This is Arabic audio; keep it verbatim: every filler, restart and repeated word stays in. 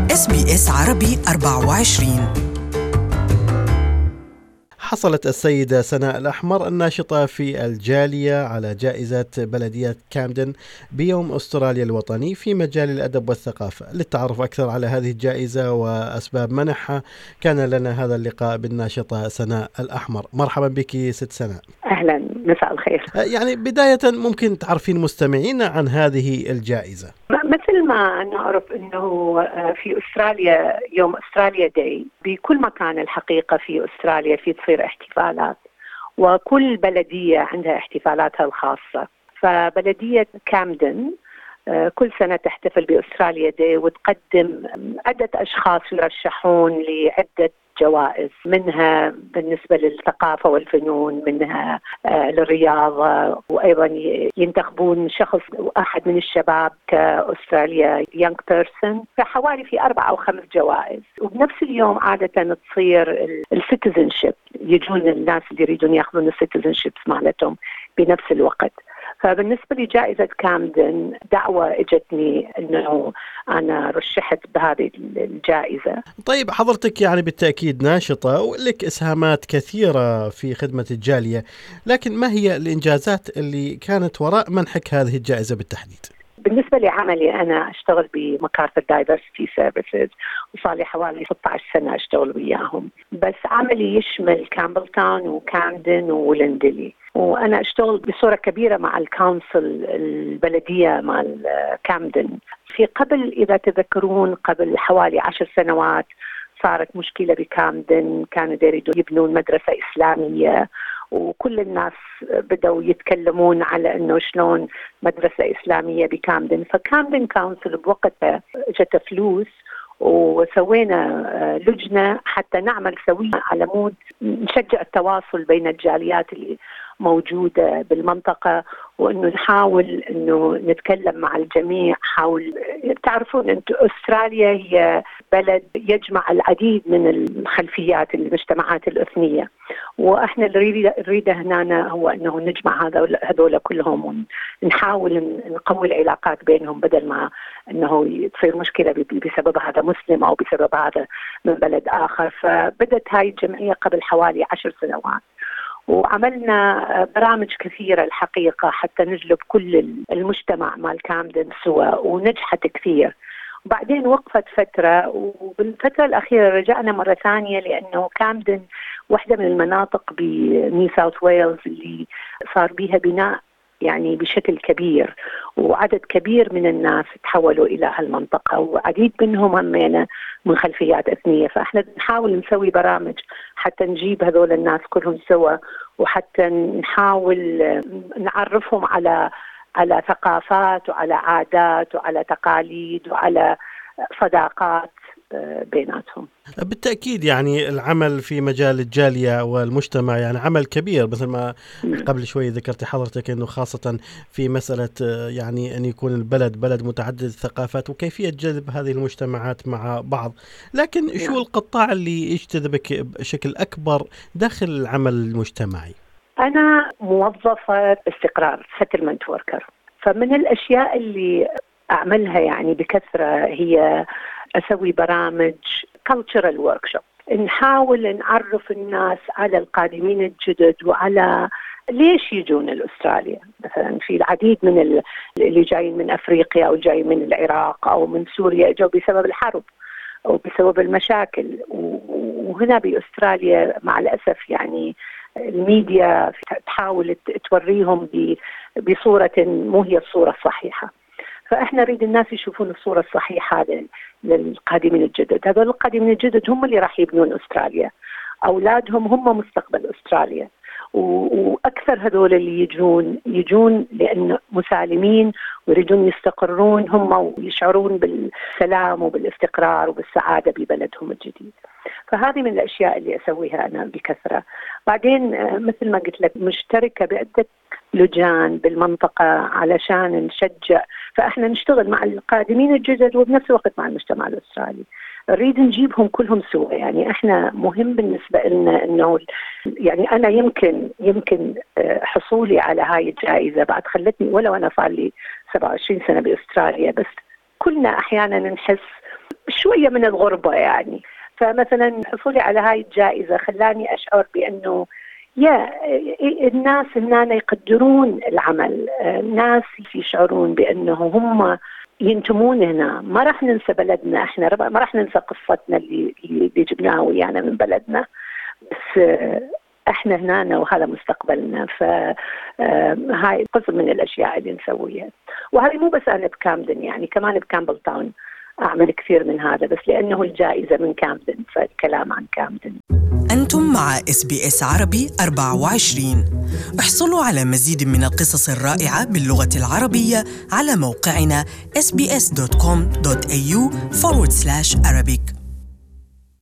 إس بي إس عربي أربعة وعشرين. حصلت السيدة سناء الأحمر الناشطة في الجالية على جائزة بلدية كامدن بيوم أستراليا الوطني في مجال الأدب والثقافة. للتعرف أكثر على هذه الجائزة وأسباب منحها كان لنا هذا اللقاء بالناشطة سناء الأحمر. مرحبا بك ست سناء. أهلا، مساء الخير. يعني بداية ممكن تعرفين مستمعينا عن هذه الجائزة؟ مثل ما نعرف أنه في أستراليا يوم أستراليا داي بكل مكان الحقيقة في أستراليا في تصير احتفالات، وكل بلدية عندها احتفالاتها الخاصة. فبلدية كامدن كل سنة تحتفل بأستراليا داي وتقدم عدة أشخاص يرشحون لعدة جوائز، منها بالنسبة للثقافة والفنون، منها للرياضة، وأيضا ينتخبون شخص أحد من الشباب كأستراليا يونغ بيرسون. فحوالي في أربع أو خمس جوائز. وبنفس اليوم عادة تصير السيتيزنشيب، يجون الناس اللي يريدون يأخذون السيتيزنشيب مالتهم بنفس الوقت. فبالنسبة لجائزة كامدن دعوة اجتني انه انا رشحت بهذه الجائزة. طيب حضرتك يعني بالتأكيد ناشطة ولك اسهامات كثيرة في خدمة الجالية، لكن ما هي الانجازات اللي كانت وراء منحك هذه الجائزة بالتحديد؟ بالنسبة لعملي أنا أشتغل بمكاتب دايفرسيتي سيرفيسز، وصار لي حوالي ستة عشر سنة أشتغل وياهم، بس عملي يشمل كامبل تاون وكامدن وولندلي، وأنا أشتغل بصورة كبيرة مع الكونسل البلدية مع كامدن. في قبل إذا تذكرون قبل حوالي عشر سنوات صارت مشكلة بكامدن، كانوا يريدون يبنون مدرسة إسلامية، وكل الناس بدأوا يتكلمون على أنه شلون مدرسة إسلامية بكامدن. فكامدن كونسل بوقتها جت فلوس وسوينا لجنة حتى نعمل سويا على مود نشجع التواصل بين الجاليات اللي موجودة بالمنطقة، وأنه نحاول أنه نتكلم مع الجميع. حاول تعرفون أن أستراليا هي بلد يجمع العديد من الخلفيات المجتمعات الإثنية، وإحنا اللي نريده هنا هو أنه نجمع هذا هذول كلهم ونحاول نقوي العلاقات بينهم، بدل ما أنه تصير مشكلة بسبب هذا مسلم أو بسبب هذا من بلد آخر. فبدت هاي الجمعية قبل حوالي عشر سنوات، وعملنا برامج كثيرة الحقيقة حتى نجلب كل المجتمع مال كامدن سوا، ونجحت كثير. وبعدين وقفت فترة، وبالفترة الأخيرة رجعنا مرة ثانية، لأنه كامدن واحدة من المناطق بنيو ساوث ويلز اللي صار بيها بناء يعني بشكل كبير، وعدد كبير من الناس تحولوا إلى هالمنطقة، وعديد منهم همينا من خلفيات إثنية. فإحنا نحاول نسوي برامج حتى نجيب هذول الناس كلهم سوا، وحتى نحاول نعرفهم على على ثقافات وعلى عادات وعلى تقاليد وعلى صداقات بيناتهم. بالتأكيد يعني العمل في مجال الجالية والمجتمع يعني عمل كبير، مثل ما قبل شوي ذكرت حضرتك أنه خاصة في مسألة يعني أن يكون البلد بلد متعدد الثقافات وكيفية جذب هذه المجتمعات مع بعض. لكن شو القطاع اللي يجتذبك بشكل أكبر داخل العمل المجتمعي؟ أنا موظفة استقرار settlement worker، فمن الأشياء اللي أعملها يعني بكثرة هي أسوي برامج cultural workshop، نحاول نعرف الناس على القادمين الجدد وعلى ليش يجون الأستراليا. مثلا في العديد من اللي جايين من أفريقيا أو جايين من العراق أو من سوريا جو بسبب الحرب أو بسبب المشاكل، وهنا بأستراليا مع الأسف يعني الميديا تحاول توريهم بصورة مو هي الصورة الصحيحة. فإحنا نريد الناس يشوفون الصورة الصحيحة للقادمين الجدد. هذول القادمين الجدد هم اللي راح يبنون أستراليا، أولادهم هم مستقبل أستراليا، وأكثر هذول اللي يجون يجون لأن مسالمين ويريدون يستقرون هم ويشعرون بالسلام وبالاستقرار وبالسعادة ببلدهم الجديد. فهذه من الأشياء اللي أسويها أنا بكثرة. بعدين مثل ما قلت لك مشتركة بعدة لجان بالمنطقة علشان نشجع، فإحنا نشتغل مع القادمين الجدد وبنفس الوقت مع المجتمع الأسترالي. نريد نجيبهم كلهم سوا. يعني إحنا مهم بالنسبة لنا إنه يعني أنا يمكن يمكن حصولي على هاي الجائزة بعد خلتني ولو أنا صار لي سبعة وعشرين سنة بأستراليا، بس كلنا أحيانا نحس شوية من الغربة يعني. فمثلا حصولي على هاي الجائزة خلاني أشعر بأنه يا الناس هنا يقدرون العمل، الناس يشعرون بأنه هم ينتمون هنا. ما راح ننسى بلدنا، احنا ما راح ننسى قصتنا اللي اللي جبناها ويانا من بلدنا، بس احنا هنا وهذا مستقبلنا. فهاي قسم من الاشياء اللي نسويها. وهذه مو بس انا بكامدن، يعني كمان بكامبل تاون اعمل كثير من هذا، بس لانه الجائزه من كامدن فالكلام عن كامدن. أنتم مع إس بي إس عربي أربعة وعشرين. احصلوا على مزيد من القصص الرائعة باللغة العربية على موقعنا إس بي إس دوت كوم دوت إيه يو forward slash Arabic.